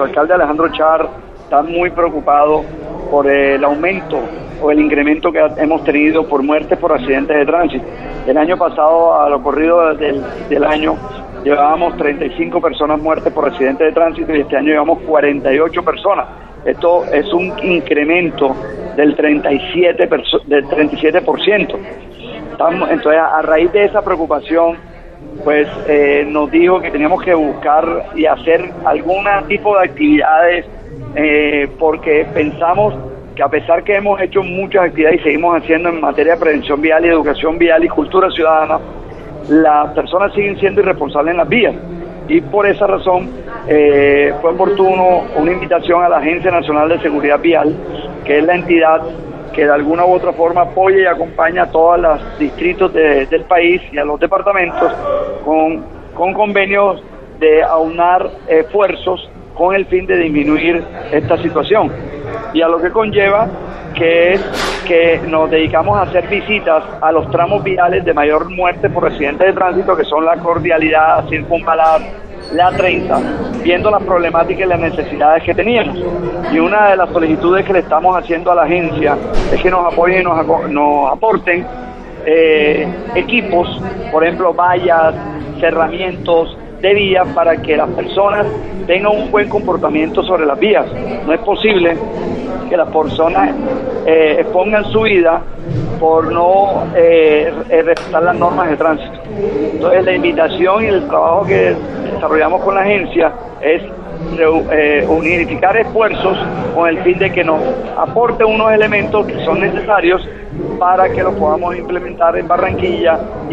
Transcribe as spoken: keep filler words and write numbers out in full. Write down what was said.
nuestro alcalde Alejandro Char está muy preocupado por el aumento o el incremento que hemos tenido por muertes por accidentes de tránsito. El año pasado, a lo corrido del, del año, llevábamos treinta y cinco personas muertas por accidentes de tránsito y este año llevamos cuarenta y ocho personas. Esto es un incremento del treinta y siete por ciento. Del treinta y siete por ciento. Estamos, entonces, a raíz de esa preocupación, pues eh, nos dijo que teníamos que buscar y hacer algún tipo de actividades eh, porque pensamos que a pesar que hemos hecho muchas actividades y seguimos haciendo en materia de prevención vial y educación vial y cultura ciudadana, las personas siguen siendo irresponsables en las vías. Y por esa razón eh, fue oportuno una invitación a la Agencia Nacional de Seguridad Vial, que es la entidad que de alguna u otra forma apoya y acompaña a todos los distritos de, del país y a los departamentos con, con convenios de aunar esfuerzos con el fin de disminuir esta situación. Y a lo que conlleva que es que nos dedicamos a hacer visitas a los tramos viales de mayor muerte por accidentes de tránsito, que son la Cordialidad, Circunvalar, la treinta, viendo las problemáticas y las necesidades que teníamos. Y una de las solicitudes que le estamos haciendo a la agencia es que nos apoyen y nos, nos aporten eh, equipos, por ejemplo, vallas, cerramientos de vías para que las personas tengan un buen comportamiento sobre las vías. No es posible que las personas eh, expongan su vida por no eh, respetar las normas de tránsito. Entonces la invitación y el trabajo que desarrollamos con la agencia es eh, unificar esfuerzos con el fin de que nos aporte unos elementos que son necesarios para que los podamos implementar en Barranquilla